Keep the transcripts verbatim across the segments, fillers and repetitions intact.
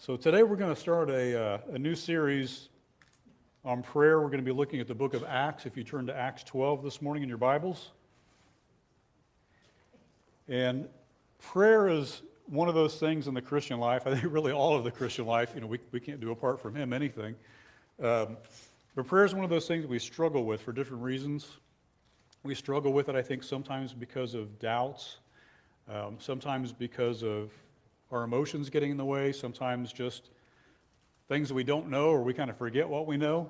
So today we're going to start a, uh, a new series on prayer. We're going to be looking at the book of Acts. If you turn to Acts twelve this morning in your Bibles. And prayer is one of those things in the Christian life. I think really all of the Christian life, you know, we, we can't do apart from Him anything. Um, but prayer is one of those things we struggle with for different reasons. We struggle with it, I think, sometimes because of doubts, um, sometimes because of our emotions getting in the way, sometimes just things that we don't know or we kind of forget what we know.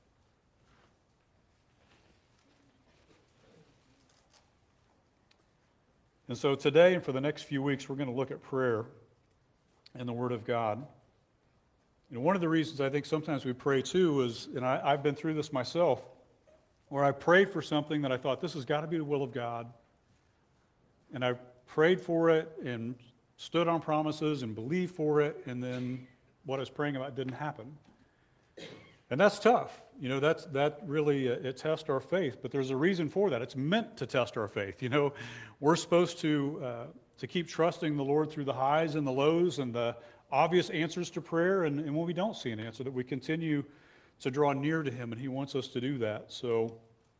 And so today and for the next few weeks, we're going to look at prayer and the Word of God. And one of the reasons I think sometimes we pray too is, and I, I've been through this myself, where I prayed for something that I thought, this has got to be the will of God. And I prayed for it and stood on promises and believed for it, and then what I was praying about didn't happen. And that's tough. You know, that's that really, uh, it tests our faith, but there's a reason for that. It's meant to test our faith. You know, we're supposed to uh, to keep trusting the Lord through the highs and the lows and the obvious answers to prayer, and, and when we don't see an answer, that we continue to draw near to Him, and He wants us to do that. So,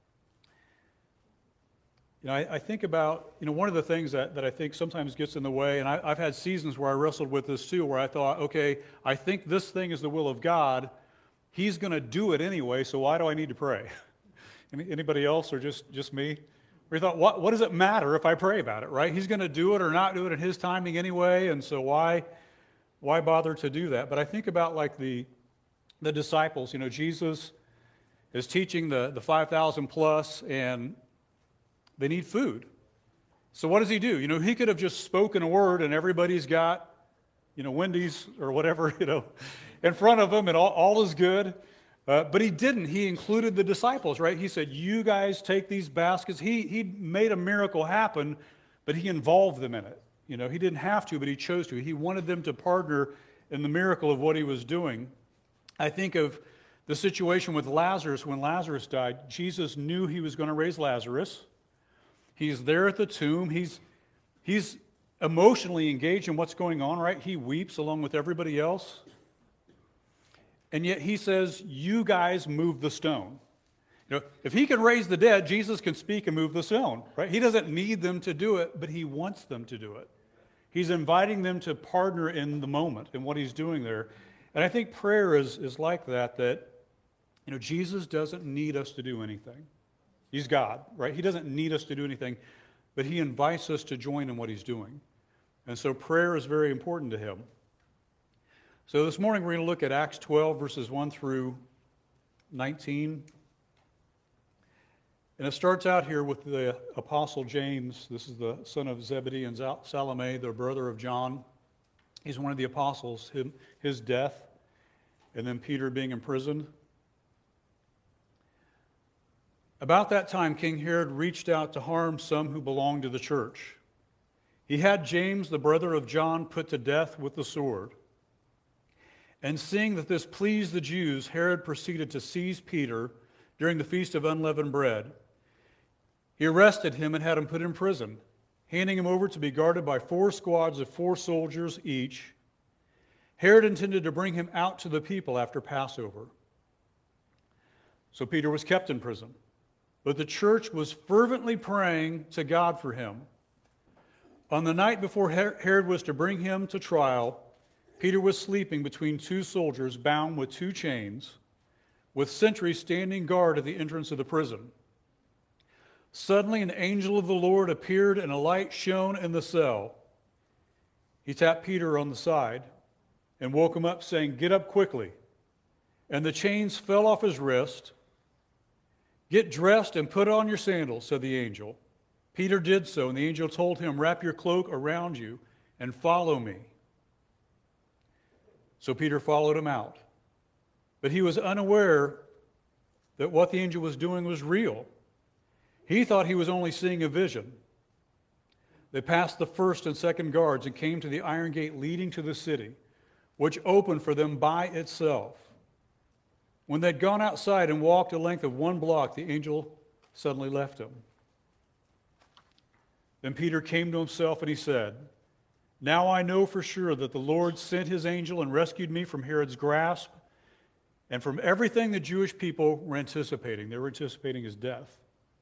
you know, I, I think about, you know, one of the things that, that I think sometimes gets in the way, and I, I've had seasons where I wrestled with this too, where I thought, okay, I think this thing is the will of God. He's going to do it anyway, so why do I need to pray? Any, anybody else or just, just me? Where you thought, what, what does it matter if I pray about it, right? He's going to do it or not do it in His timing anyway, and so why, why bother to do that? But I think about like the, the disciples. You know, Jesus is teaching the, the five thousand plus, and they need food. So what does He do? You know, He could have just spoken a word and everybody's got, you know, Wendy's or whatever, you know, in front of them and all, all is good. Uh, but He didn't. He included the disciples, right? He said, you guys take these baskets. He, he made a miracle happen, but He involved them in it. You know, He didn't have to, but He chose to. He wanted them to partner in the miracle of what He was doing. I think of the situation with Lazarus. When Lazarus died, Jesus knew He was going to raise Lazarus. He's there at the tomb. He's, he's emotionally engaged in what's going on, right? He weeps along with everybody else. And yet He says, you guys move the stone. You know, if He can raise the dead, Jesus can speak and move the stone, right? He doesn't need them to do it, but He wants them to do it. He's inviting them to partner in the moment in what He's doing there. And I think prayer is, is like that, that, you know, Jesus doesn't need us to do anything. He's God, right? He doesn't need us to do anything, but He invites us to join in what He's doing. And so prayer is very important to Him. So this morning we're going to look at Acts twelve, verses one through nineteen. And it starts out here with the Apostle James. This is the son of Zebedee and Salome, the brother of John. He's one of the apostles, him, his death, and then Peter being imprisoned. About that time, King Herod reached out to harm some who belonged to the church. He had James, the brother of John, put to death with the sword. And seeing that this pleased the Jews, Herod proceeded to seize Peter during the Feast of Unleavened Bread. He arrested him and had him put in prison, handing him over to be guarded by four squads of four soldiers each. Herod intended to bring him out to the people after Passover. So Peter was kept in prison. But the church was fervently praying to God for him. On the night before Herod was to bring him to trial, Peter was sleeping between two soldiers bound with two chains, with sentries standing guard at the entrance of the prison. Suddenly an angel of the Lord appeared and a light shone in the cell. He tapped Peter on the side and woke him up, saying, "Get up quickly." And the chains fell off his wrist. "Get dressed and put on your sandals," said the angel. Peter did so, and the angel told him, "Wrap your cloak around you and follow me." So Peter followed him out. But he was unaware that what the angel was doing was real. He thought he was only seeing a vision. They passed the first and second guards and came to the iron gate leading to the city, which opened for them by itself. When they'd gone outside and walked a length of one block, the angel suddenly left him. Then Peter came to himself and he said, Now I know for sure that the Lord sent his angel and rescued me from Herod's grasp and from everything the Jewish people were anticipating. They were anticipating his death.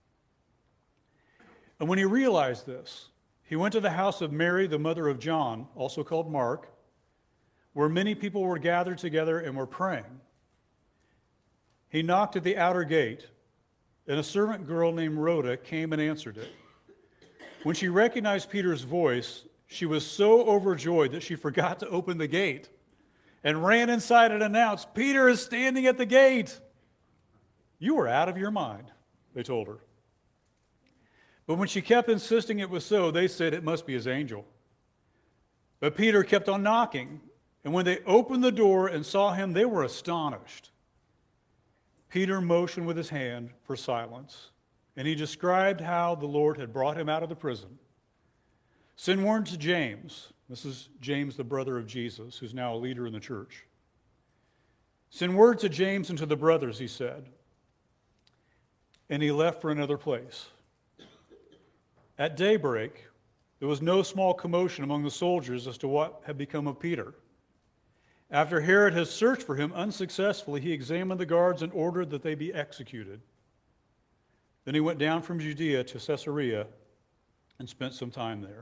And when he realized this, he went to the house of Mary, the mother of John, also called Mark, where many people were gathered together and were praying. He knocked at the outer gate, and a servant girl named Rhoda came and answered it. When she recognized Peter's voice, she was so overjoyed that she forgot to open the gate and ran inside and announced, "Peter is standing at the gate." "You are out of your mind," they told her. But when she kept insisting it was so, they said it must be his angel. But Peter kept on knocking, and when they opened the door and saw him, they were astonished. Peter motioned with his hand for silence, and he described how the Lord had brought him out of the prison. "Send word to James." This is James, the brother of Jesus, who's now a leader in the church. "Send word to James and to the brothers," he said. And he left for another place. At daybreak, there was no small commotion among the soldiers as to what had become of Peter. After Herod had searched for him unsuccessfully, he examined the guards and ordered that they be executed. Then he went down from Judea to Caesarea and spent some time there.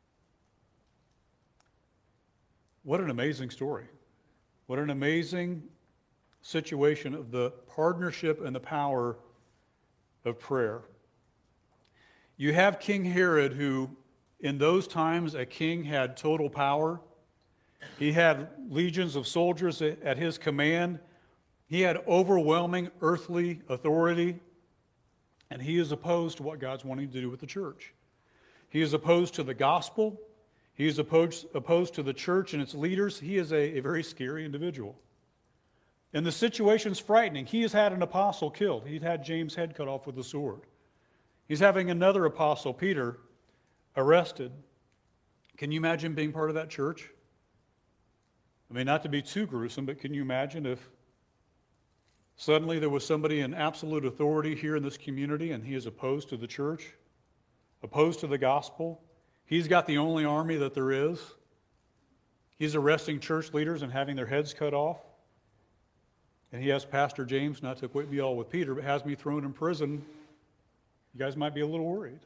What an amazing story. What an amazing situation of the partnership and the power of prayer. You have King Herod, who in those times a king had total power. He had legions of soldiers at his command. He had overwhelming earthly authority. And he is opposed to what God's wanting to do with the church. He is opposed to the gospel. He is opposed, opposed to the church and its leaders. He is a, a very scary individual. And the situation's frightening. He has had an apostle killed. He'd had James' head cut off with a sword. He's having another apostle, Peter, arrested. Can you imagine being part of that church? I mean, not to be too gruesome, but can you imagine if suddenly there was somebody in absolute authority here in this community and he is opposed to the church, opposed to the gospel? He's got the only army that there is. He's arresting church leaders and having their heads cut off. And he has Pastor James, not to equate me all with Peter, but has me thrown in prison. You guys might be a little worried.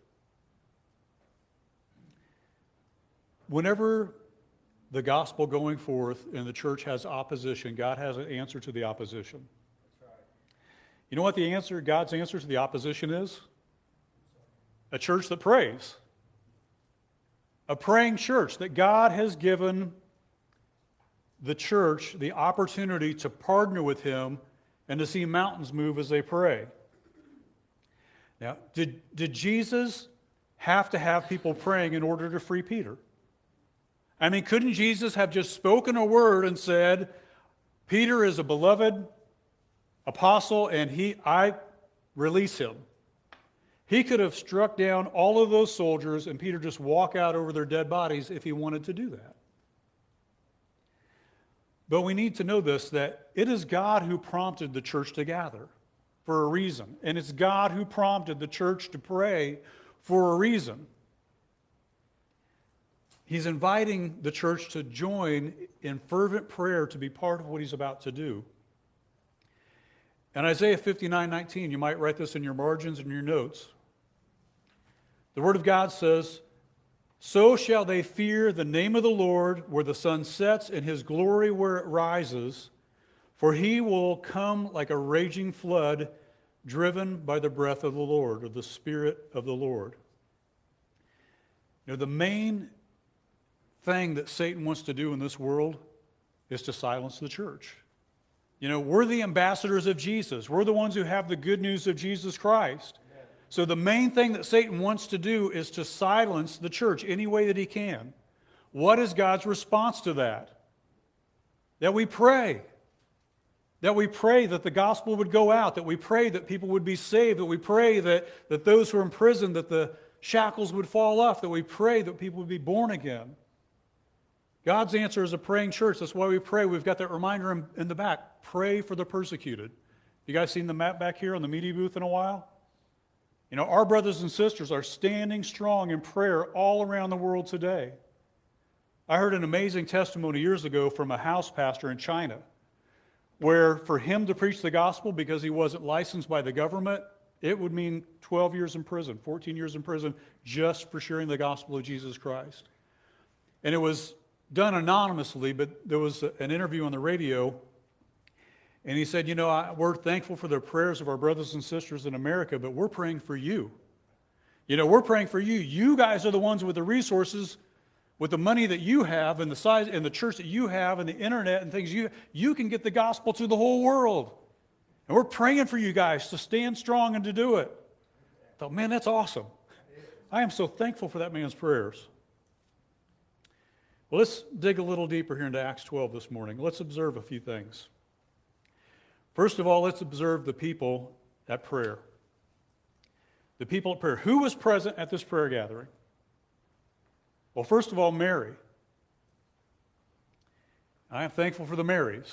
Whenever the gospel going forth and the church has opposition, God has an answer to the opposition. That's right. You know what the answer, God's answer to the opposition is? A church that prays. A praying church, that God has given the church the opportunity to partner with him and to see mountains move as they pray. Now, did, did Jesus have to have people praying in order to free Peter? I mean, couldn't Jesus have just spoken a word and said, "Peter is a beloved apostle and he, I release him"? He could have struck down all of those soldiers and Peter just walk out over their dead bodies if he wanted to do that. But we need to know this, that it is God who prompted the church to gather for a reason. And it's God who prompted the church to pray for a reason. He's inviting the church to join in fervent prayer to be part of what he's about to do. In Isaiah fifty-nine nineteen, you might write this in your margins and your notes. The Word of God says, "So shall they fear the name of the Lord where the sun sets and his glory where it rises. For he will come like a raging flood, driven by the breath of the Lord," or the Spirit of the Lord. You know, the main thing that Satan wants to do in this world is to silence the church. You know, we're the ambassadors of Jesus. We're the ones who have the good news of Jesus Christ. Amen. So the main thing that Satan wants to do is to silence the church any way that he can. What is God's response to that? That we pray. That we pray that the gospel would go out, that we pray that people would be saved, that we pray that, that those who are in prison, that the shackles would fall off, that we pray that people would be born again. God's answer is a praying church. That's why we pray. We've got that reminder in, in the back. Pray for the persecuted. You guys seen the map back here on the media booth in a while? You know, our brothers and sisters are standing strong in prayer all around the world today. I heard an amazing testimony years ago from a house pastor in China, where for him to preach the gospel because he wasn't licensed by the government, it would mean twelve years in prison, fourteen years in prison, just for sharing the gospel of Jesus Christ. And it was done anonymously, but there was an interview on the radio, and he said, you know, I, we're thankful for the prayers of our brothers and sisters in America, but we're praying for you. You know, we're praying for you. You guys are the ones with the resources, with the money that you have and the size and the church that you have and the internet and things, you, you can get the gospel to the whole world. And we're praying for you guys to stand strong and to do it. I thought, man, that's awesome. I am so thankful for that man's prayers. Well, let's dig a little deeper here into Acts twelve this morning. Let's observe a few things. First of all, let's observe the people at prayer. The people at prayer. Who was present at this prayer gathering? Well, first of all, Mary. I am thankful for the Marys.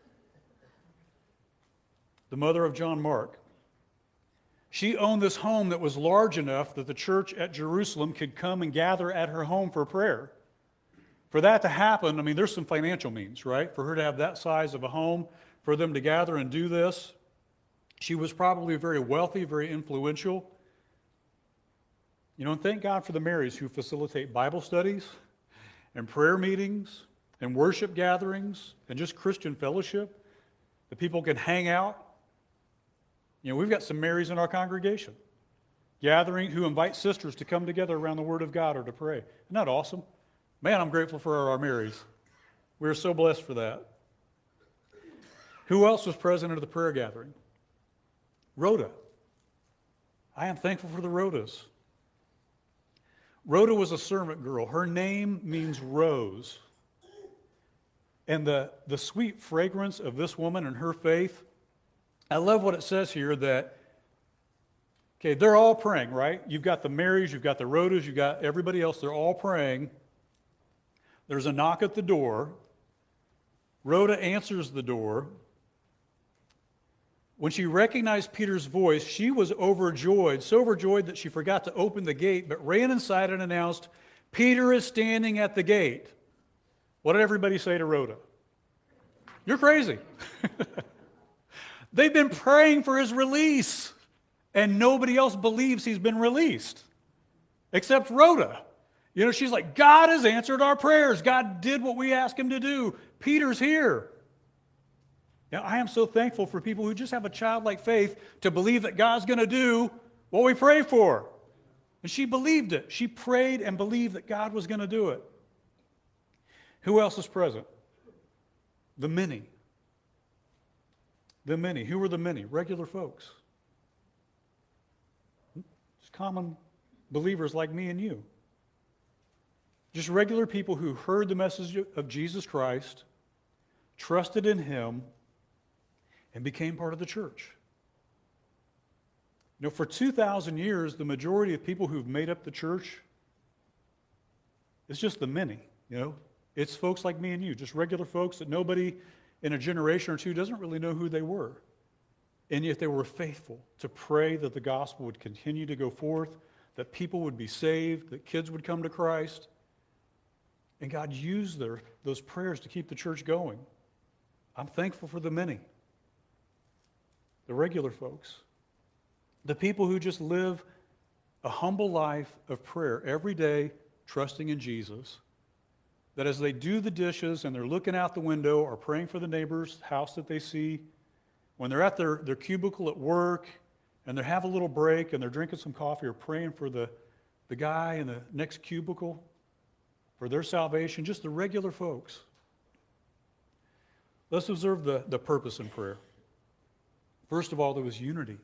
The mother of John Mark. She owned this home that was large enough that the church at Jerusalem could come and gather at her home for prayer. For that to happen, I mean, there's some financial means, right? For her to have that size of a home, for them to gather and do this. She was probably very wealthy, very influential. You know, and thank God for the Marys who facilitate Bible studies and prayer meetings and worship gatherings and just Christian fellowship that people can hang out. You know, we've got some Marys in our congregation gathering who invite sisters to come together around the Word of God or to pray. Isn't that awesome? Man, I'm grateful for our Marys. We're so blessed for that. Who else was present at the prayer gathering? Rhoda. I am thankful for the Rhodas. Rhoda was a servant girl. Her name means rose. And the, the sweet fragrance of this woman and her faith, I love what it says here that, okay, they're all praying, right? You've got the Marys, you've got the Rhodas, you've got everybody else, they're all praying. There's a knock at the door. Rhoda answers the door. When she recognized Peter's voice, she was overjoyed, so overjoyed that she forgot to open the gate, but ran inside and announced, Peter is standing at the gate. What did everybody say to Rhoda? You're crazy. They've been praying for his release, and nobody else believes he's been released, except Rhoda. You know, she's like, God has answered our prayers. God did what we asked him to do. Peter's here. Now, I am so thankful for people who just have a childlike faith to believe that God's going to do what we pray for. And she believed it. She prayed and believed that God was going to do it. Who else is present? The many. The many. Who were the many? Regular folks. Just common believers like me and you. Just regular people who heard the message of Jesus Christ, trusted in him, and became part of the church. You know, for two thousand years, the majority of people who've made up the church, it's just the many, you know. It's folks like me and you, just regular folks that nobody in a generation or two doesn't really know who they were. And yet they were faithful to pray that the gospel would continue to go forth, that people would be saved, that kids would come to Christ. And God used their, those prayers to keep the church going. I'm thankful for the many. The regular folks. The people who just live a humble life of prayer every day, trusting in Jesus. That as they do the dishes and they're looking out the window or praying for the neighbor's house that they see, when they're at their, their cubicle at work and they have a little break and they're drinking some coffee or praying for the, the guy in the next cubicle, for their salvation, just the regular folks. Let's observe the, the purpose in prayer. First of all, there was unity.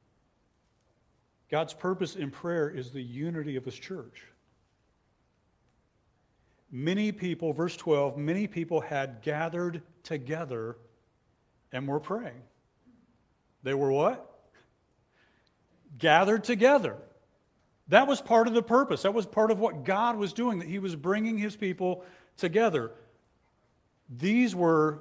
God's purpose in prayer is the unity of his church. Many people, verse twelve, many people had gathered together and were praying. They were what? Gathered together. That was part of the purpose. That was part of what God was doing, that he was bringing his people together. These were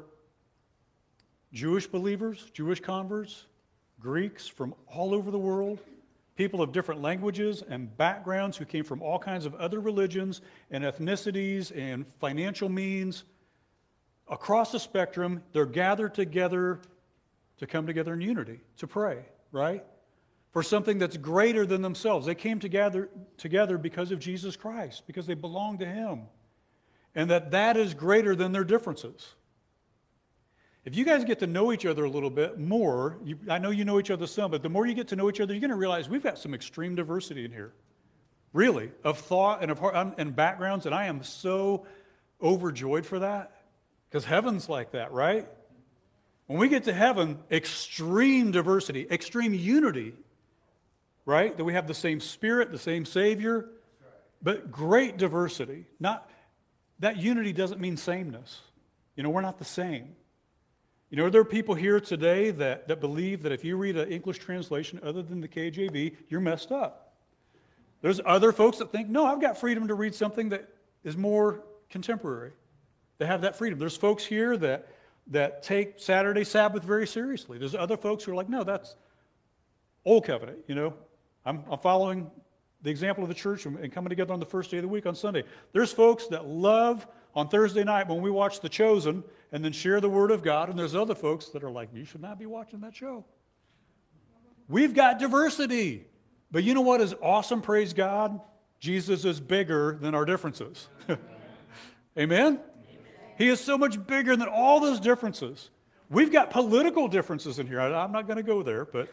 Jewish believers, Jewish converts, Greeks from all over the world, people of different languages and backgrounds who came from all kinds of other religions and ethnicities and financial means. Across the spectrum, they're gathered together to come together in unity, to pray, right? For something that's greater than themselves. They came together, together because of Jesus Christ, because they belong to Him. And that that is greater than their differences. If you guys get to know each other a little bit more, you, I know you know each other some, but the more you get to know each other, you're going to realize we've got some extreme diversity in here. Really, of thought and of heart and backgrounds, and I am so overjoyed for that, because heaven's like that, right? When we get to heaven, extreme diversity, extreme unity, right? That we have the same Spirit, the same Savior, but great diversity. Not that unity doesn't mean sameness. You know, we're not the same. You know, there are people here today that, that believe that if you read an English translation other than the K J V, you're messed up. There's other folks that think, no, I've got freedom to read something that is more contemporary. They have that freedom. There's folks here that, that take Saturday Sabbath very seriously. There's other folks who are like, no, that's Old Covenant, you know. I'm, I'm following the example of the church and coming together on the first day of the week on Sunday. There's folks that love on Thursday night when we watch The Chosen and then share the Word of God, and there's other folks that are like, you should not be watching that show. We've got diversity. But you know what is awesome, praise God? Jesus is bigger than our differences. Amen? Amen? He is so much bigger than all those differences. We've got political differences in here. I, I'm not going to go there, but...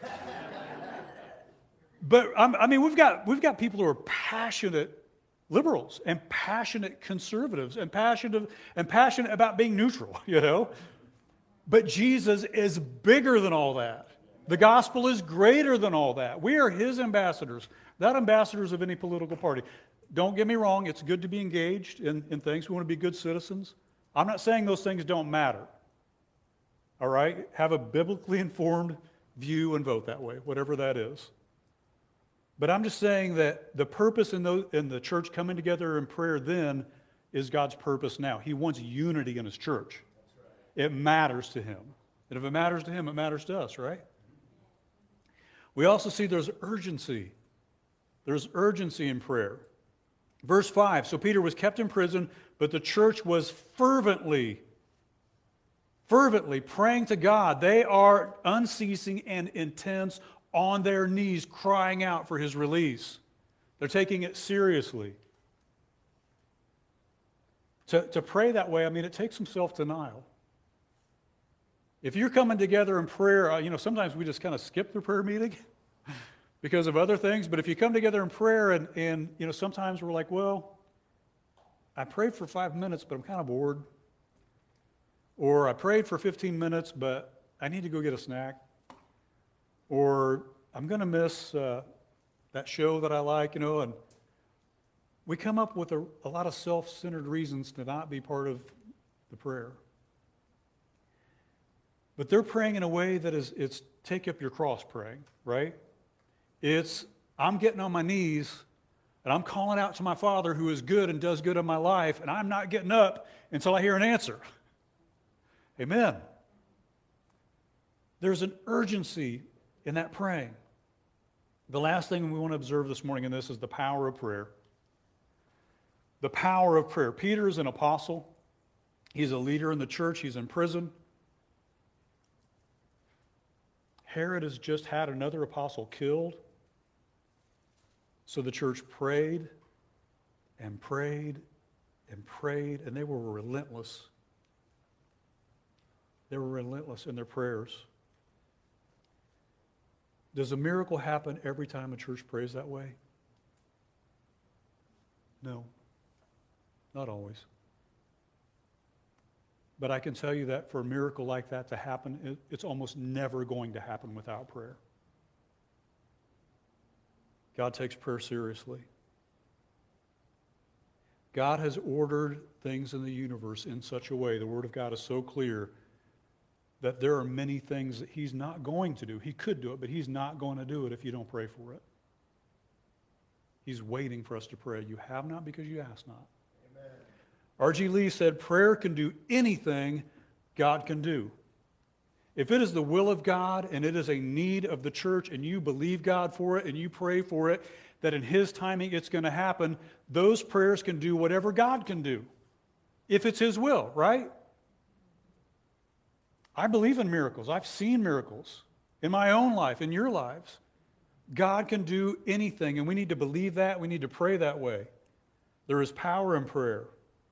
But I mean, we've got we've got people who are passionate liberals and passionate conservatives and passionate and passionate about being neutral, you know. But Jesus is bigger than all that. The gospel is greater than all that. We are His ambassadors, not ambassadors of any political party. Don't get me wrong; it's good to be engaged in, in things. We want to be good citizens. I'm not saying those things don't matter. All right, have a biblically informed view and vote that way, whatever that is. But I'm just saying that the purpose in, those, in the church coming together in prayer then is God's purpose now. He wants unity in His church. Right. It matters to Him. And if it matters to Him, it matters to us, right? We also see there's urgency. There's urgency in prayer. Verse five, so Peter was kept in prison, but the church was fervently, fervently praying to God. They are unceasing and intense on their knees crying out for His release. They're taking it seriously. To, to pray that way, I mean, it takes some self-denial. If you're coming together in prayer, uh, you know, sometimes we just kind of skip the prayer meeting because of other things, but if you come together in prayer and, and, you know, sometimes we're like, well, I prayed for five minutes, but I'm kind of bored. Or I prayed for fifteen minutes, but I need to go get a snack. Or I'm going to miss uh, that show that I like, you know, and we come up with a, a lot of self-centered reasons to not be part of the prayer. But they're praying in a way that is, it's take up your cross praying, right? It's, I'm getting on my knees, and I'm calling out to my Father who is good and does good in my life, and I'm not getting up until I hear an answer. Amen. There's an urgency in that praying. The last thing we want to observe this morning in this is the power of prayer. The power of prayer. Peter is an apostle. He's a leader in the church. He's in prison. Herod has just had another apostle killed. So the church prayed and prayed and prayed, and they were relentless. They were relentless in their prayers. Does a miracle happen every time a church prays that way? No, not always. But I can tell you that for a miracle like that to happen, it's almost never going to happen without prayer. God takes prayer seriously. God has ordered things in the universe in such a way, the Word of God is so clear, that there are many things that He's not going to do. He could do it, but He's not going to do it if you don't pray for it. He's waiting for us to pray. You have not because you ask not. Amen. R G Lee said, prayer can do anything God can do. If it is the will of God and it is a need of the church and you believe God for it and you pray for it, that in His timing it's going to happen, those prayers can do whatever God can do. If it's His will, right? I believe in miracles. I've seen miracles in my own life, in your lives. God can do anything, and we need to believe that. We need to pray that way. There is power in prayer.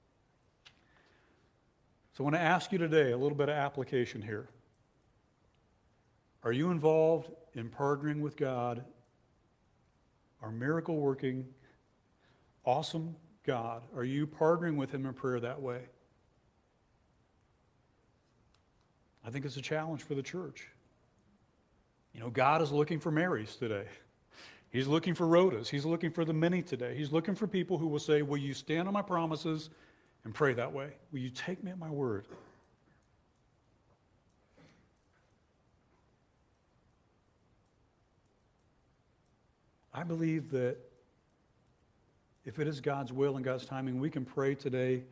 So I want to ask you today a little bit of application here. Are you involved in partnering with God, our miracle-working, awesome God? Are you partnering with Him in prayer that way? I think it's a challenge for the church. You know, God is looking for Marys today. He's looking for Rhodas. He's looking for the many today. He's looking for people who will say, will you stand on my promises and pray that way? Will you take me at my word? I believe that if it is God's will and God's timing, we can pray today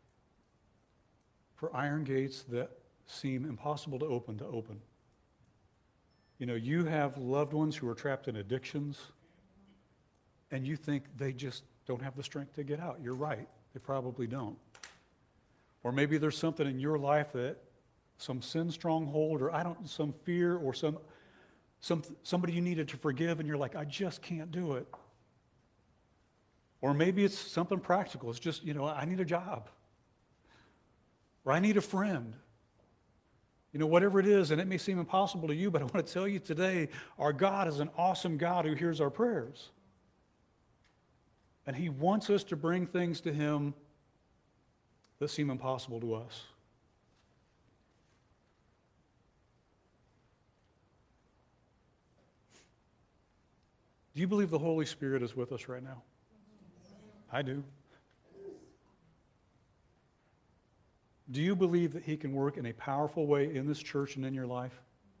for iron gates that seem impossible to open to open. You know, you have loved ones who are trapped in addictions, and you think they just don't have the strength to get out. You're right. They probably don't. Or maybe there's something in your life that some sin stronghold, or I don't, some fear, or some Some, somebody you needed to forgive, and you're like, I just can't do it. Or maybe it's something practical. It's just, you know, I need a job. Or I need a friend. You know, whatever it is, and it may seem impossible to you, but I want to tell you today, our God is an awesome God who hears our prayers. And He wants us to bring things to Him that seem impossible to us. Do you believe the Holy Spirit is with us right now? I do. Do you believe that He can work in a powerful way in this church and in your life?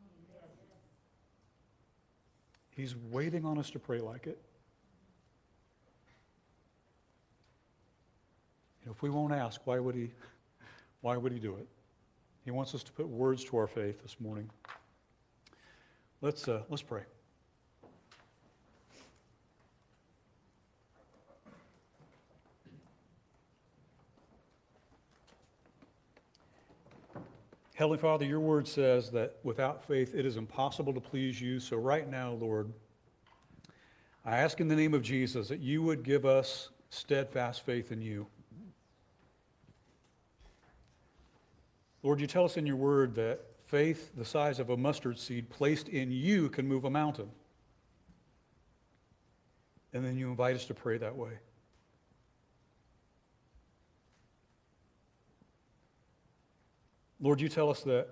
He's waiting on us to pray like it. And if we won't ask, why would He, why would He do it? He wants us to put words to our faith this morning. Let's, uh, let's pray. Heavenly Father, your word says that without faith it is impossible to please you. So right now, Lord, I ask in the name of Jesus that you would give us steadfast faith in you. Lord, you tell us in your word that faith the size of a mustard seed placed in you can move a mountain. And then you invite us to pray that way. Lord, you tell us that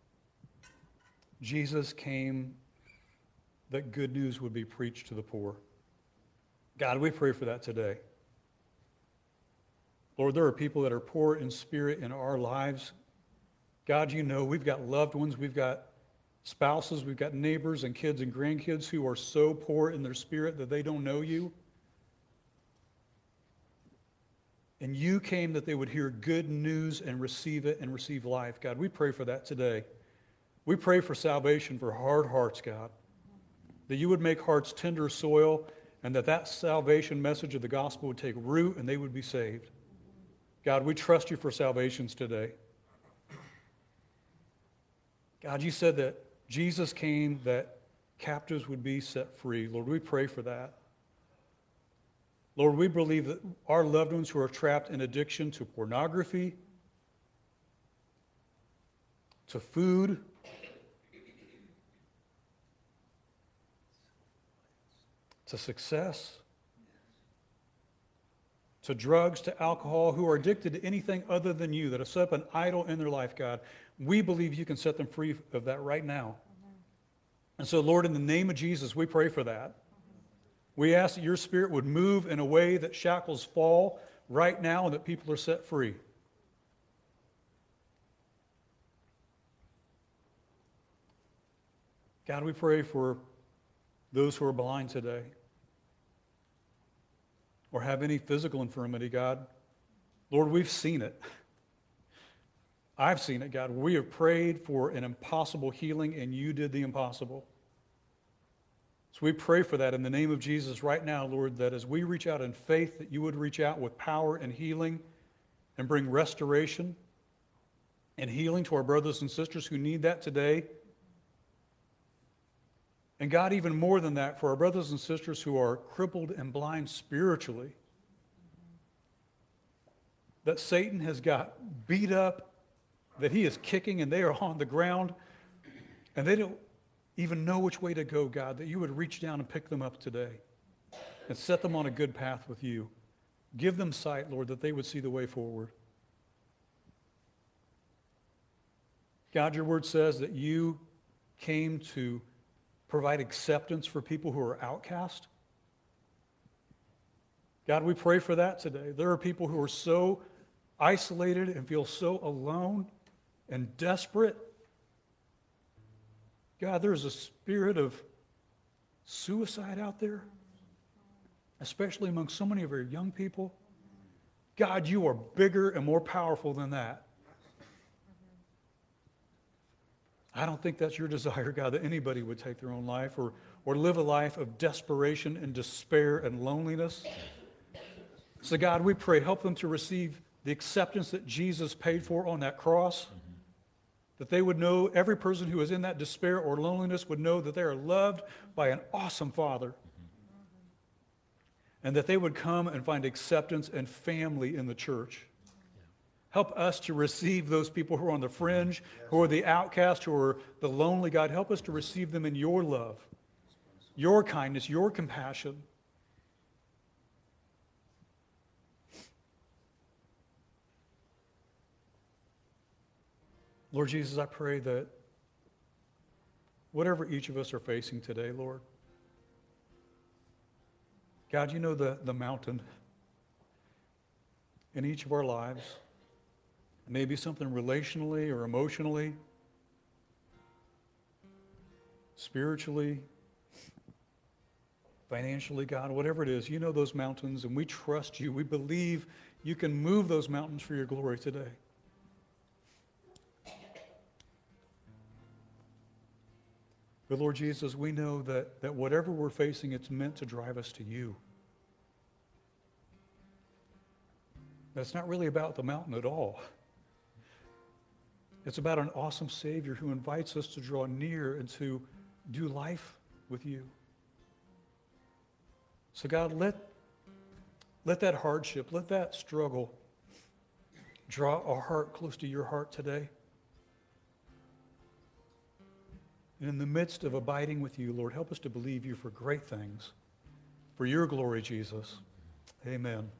Jesus came that good news would be preached to the poor. God, we pray for that today. Lord, there are people that are poor in spirit in our lives. God, you know, we've got loved ones, we've got spouses, we've got neighbors and kids and grandkids who are so poor in their spirit that they don't know you. And you came that they would hear good news and receive it and receive life. God, we pray for that today. We pray for salvation for hard hearts, God. That you would make hearts tender soil and that that salvation message of the gospel would take root and they would be saved. God, we trust you for salvations today. God, you said that Jesus came that captives would be set free. Lord, we pray for that. Lord, we believe that our loved ones who are trapped in addiction to pornography, to food, to success, to drugs, to alcohol, who are addicted to anything other than you, that have set up an idol in their life, God, we believe you can set them free of that right now. And so, Lord, in the name of Jesus, we pray for that. We ask that your Spirit would move in a way that shackles fall right now and that people are set free. God, we pray for those who are blind today or have any physical infirmity, God. Lord, we've seen it. I've seen it, God. We have prayed for an impossible healing, and you did the impossible. So we pray for that in the name of Jesus right now, Lord, that as we reach out in faith, that you would reach out with power and healing and bring restoration and healing to our brothers and sisters who need that today. And God, even more than that, for our brothers and sisters who are crippled and blind spiritually, that Satan has got beat up, that he is kicking and they are on the ground, and they don't even know which way to go, God, that you would reach down and pick them up today and set them on a good path with you. Give them sight, Lord, that they would see the way forward. God, your word says that you came to provide acceptance for people who are outcast. God, we pray for that today. There are people who are so isolated and feel so alone and desperate. God, there's a spirit of suicide out there, especially among so many of our young people. God, you are bigger and more powerful than that. I don't think that's your desire, God, that anybody would take their own life or, or live a life of desperation and despair and loneliness. So, God, we pray, help them to receive the acceptance that Jesus paid for on that cross. That they would know, every person who is in that despair or loneliness would know that they are loved by an awesome Father. And that they would come and find acceptance and family in the church. Help us to receive those people who are on the fringe, who are the outcast, who are the lonely. God, help us to receive them in your love, your kindness, your compassion. Lord Jesus, I pray that whatever each of us are facing today, Lord, God, you know the, the mountain in each of our lives. Maybe something relationally or emotionally, spiritually, financially, God, whatever it is, you know those mountains, and we trust you. We believe you can move those mountains for your glory today. But Lord Jesus, we know that, that whatever we're facing, it's meant to drive us to you. That's not really about the mountain at all. It's about an awesome Savior who invites us to draw near and to do life with you. So God, let, let that hardship, let that struggle draw our heart close to your heart today. And in the midst of abiding with you, Lord, help us to believe you for great things. For your glory, Jesus. Amen.